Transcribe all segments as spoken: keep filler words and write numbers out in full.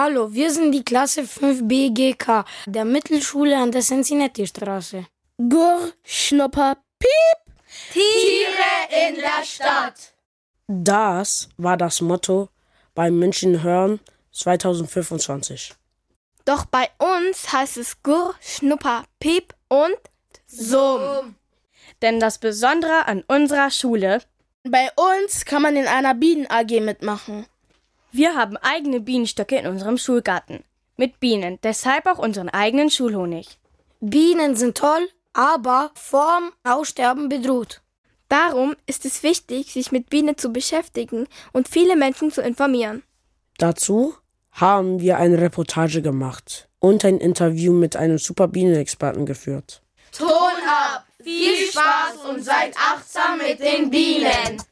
Hallo, wir sind die Klasse fünf B G K der Mittelschule an der Cincinnati-Straße. Gurr, Schnupper, Piep! Tiere in der Stadt. Das war das Motto bei München Hören zwanzig fünfundzwanzig. Doch bei uns heißt es Gurr, Schnupper, Piep und Summ. Denn das Besondere an unserer Schule: Bei uns kann man in einer Bienen-A G mitmachen. Wir haben eigene Bienenstöcke in unserem Schulgarten. Mit Bienen, deshalb auch unseren eigenen Schulhonig. Bienen sind toll, aber vorm Aussterben bedroht. Darum ist es wichtig, sich mit Bienen zu beschäftigen und viele Menschen zu informieren. Dazu haben wir eine Reportage gemacht und ein Interview mit einem super Bienenexperten geführt. Ton ab! Viel Spaß und seid achtsam mit den Bienen!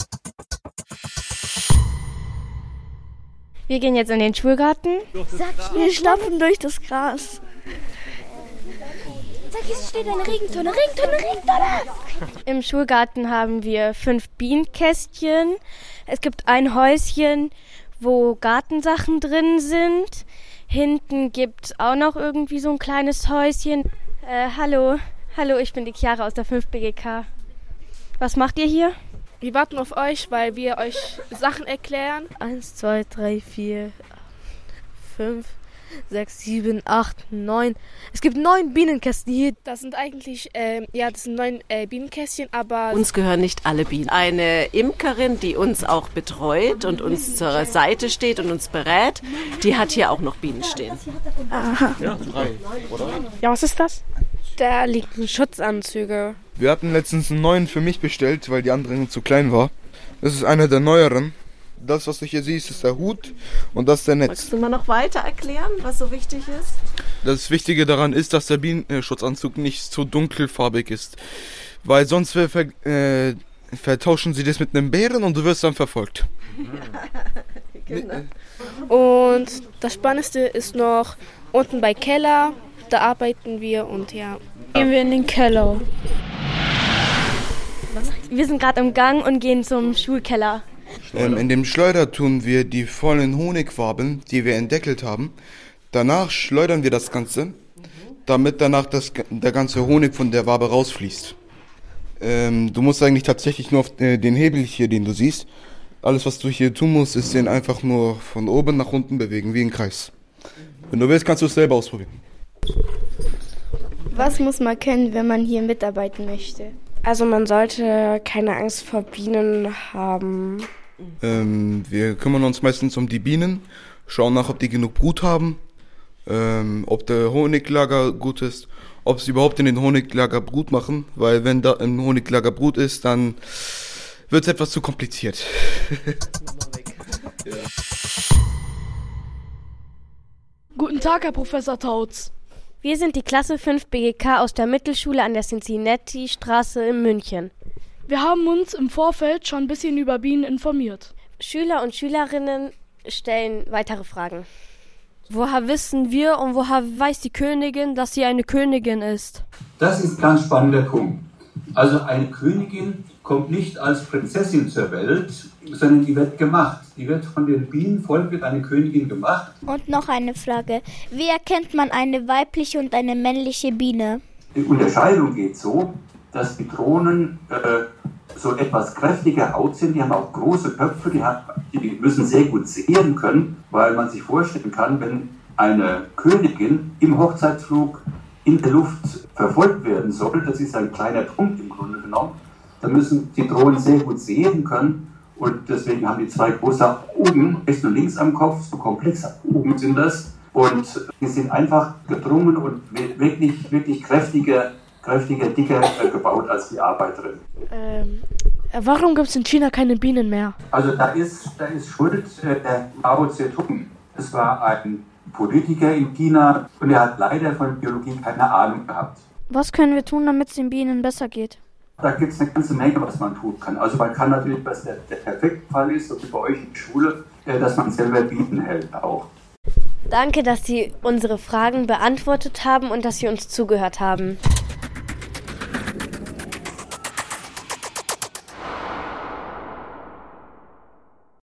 Wir gehen jetzt in den Schulgarten. Wir stapfen durch das Gras. Sag, hier steht eine Regentonne, Regentonne, Regentonne! Im Schulgarten haben wir fünf Bienenkästchen. Es gibt ein Häuschen, wo Gartensachen drin sind. Hinten gibt es auch noch irgendwie so ein kleines Häuschen. Äh, hallo, hallo, ich bin die Chiara aus der fünf B G K. Was macht ihr hier? Wir warten auf euch, weil wir euch Sachen erklären. Eins, zwei, drei, vier, fünf, sechs, sieben, acht, neun. Es gibt neun Bienenkästen hier. Das sind eigentlich, äh, ja, das sind neun äh, Bienenkästchen, aber... Uns gehören nicht alle Bienen. Eine Imkerin, die uns auch betreut und uns zur Seite steht und uns berät, die hat hier auch noch Bienen stehen. Aha. Ja, drei, oder? Ja, was ist das? Da liegen Schutzanzüge. Wir hatten letztens einen neuen für mich bestellt, weil die andere zu klein war. Das ist einer der neueren. Das, was du hier siehst, ist der Hut und das ist der Netz. Magst du mal noch weiter erklären, was so wichtig ist? Das Wichtige daran ist, dass der Bienenschutzanzug nicht so dunkelfarbig ist. Weil sonst ver äh, vertauschen sie das mit einem Bären und du wirst dann verfolgt. Genau. Und das Spannendste ist noch unten bei Keller. Da arbeiten wir und ja. Gehen wir in den Keller. Wir sind gerade im Gang und gehen zum Schulkeller. Ähm, in dem Schleuder tun wir die vollen Honigwaben, die wir entdeckelt haben. Danach schleudern wir das Ganze, damit danach das, der ganze Honig von der Wabe rausfließt. Ähm, du musst eigentlich tatsächlich nur auf äh, den Hebel hier, den du siehst. Alles, was du hier tun musst, ist den einfach nur von oben nach unten bewegen, wie ein Kreis. Wenn du willst, kannst du es selber ausprobieren. Was muss man können, wenn man hier mitarbeiten möchte? Also man sollte keine Angst vor Bienen haben. Ähm, wir kümmern uns meistens um die Bienen, schauen nach, ob die genug Brut haben, ähm, ob der Honiglager gut ist, ob sie überhaupt in den Honiglager Brut machen, weil wenn da ein Honiglager Brut ist, dann wird es etwas zu kompliziert. Ja. Guten Tag, Herr Professor Tautz. Wir sind die Klasse fünf B G K aus der Mittelschule an der Cincinnati-Straße in München. Wir haben uns im Vorfeld schon ein bisschen über Bienen informiert. Schüler und Schülerinnen stellen weitere Fragen. Woher wissen wir und woher weiß die Königin, dass sie eine Königin ist? Das ist ein ganz spannender Punkt. Also eine Königin kommt nicht als Prinzessin zur Welt, sondern die wird gemacht. Die wird von den Bienenvolk wird eine Königin gemacht. Und noch eine Frage. Wie erkennt man eine weibliche und eine männliche Biene? Die Unterscheidung geht so, dass die Drohnen äh, so etwas kräftiger Haut sind. Die haben auch große Köpfe, die, hat, die müssen sehr gut sehen können, weil man sich vorstellen kann, wenn eine Königin im Hochzeitsflug in der Luft verfolgt werden soll, das ist ein kleiner Punkt im Grunde genommen, dann müssen die Drohnen sehr gut sehen können und deswegen haben die zwei große Augen, rechts und links am Kopf, so komplexe Augen sind das und die sind einfach gedrungen und wirklich, wirklich kräftiger, kräftiger, dicker äh, gebaut als die Arbeiterin. Ähm, warum gibt es in China keine Bienen mehr? Also da ist, da ist schuld äh, der Mao Zedong. Das war ein Politiker in China und er hat leider von Biologie keine Ahnung gehabt. Was können wir tun, damit es den Bienen besser geht? Da gibt es eine ganze Menge, was man tun kann. Also man kann natürlich, was der, der perfekte Fall ist, so wie bei euch in der Schule, äh, dass man selber Bienen hält auch. Danke, dass Sie unsere Fragen beantwortet haben und dass Sie uns zugehört haben.